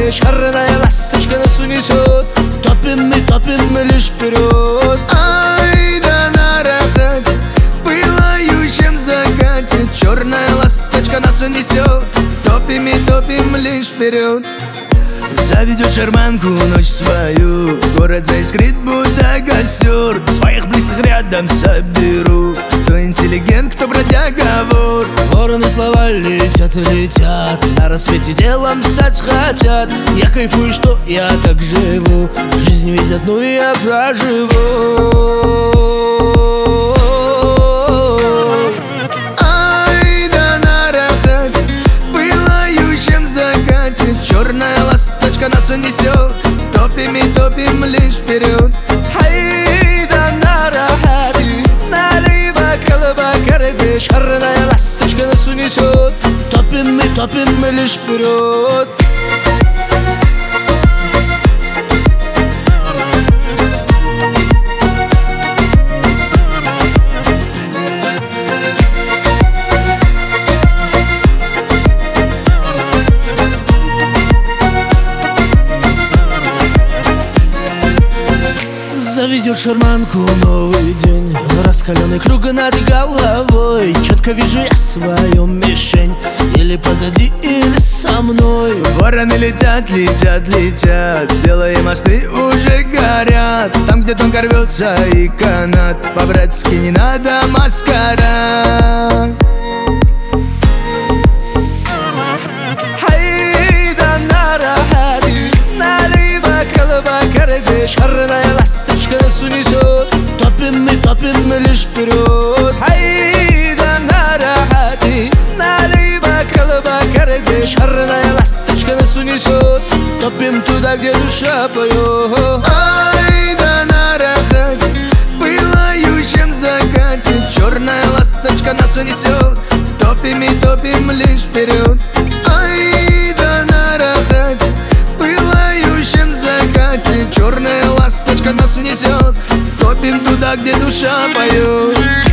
шарная ласточка нас унесет. Топим мы лишь вперед. Ай да на рахате, пылающем закате, черная ласточка нас унесет. Топим лишь вперед. Заведет шарманку ночь свою, город заискрит, будто костер. Своих близких рядом соберу, кто интеллигент, кто бродяга, вор. Вороны слова летят и летят, на рассвете делом стать хотят. Я кайфую, что я так живу, жизнь ведь одну я проживу. Ай да на рахате, пылающем закате, черная ласточка нас унесет. Топим лишь вперед. Ай да на рахате, налево колбакарде, шарная ласточка нас унесет. Топим мы лишь вперед. Заведет шарманку новый день, раскаленный круг над головой. Четко вижу я свою мишень, или позади, или со мной. Вороны летят, делая мосты уже горят. Там, где тонко рвется и канат, по-братски не надо маскарад. Ай да на рахате, налево колбакарде, шарная ласточка нас унесет. Топим мы лишь вперед. Ай да на рахате, налево колбакарде, шарная ласточка нас унесет. Топим туда, где душа поет. Ай да на рахате, пылающем закате, черная ласточка нас унесет. Топим лишь вперед. Ай да на рахате, пылающем закате, черная ласточка нас унесет. Топим туда, где душа поет.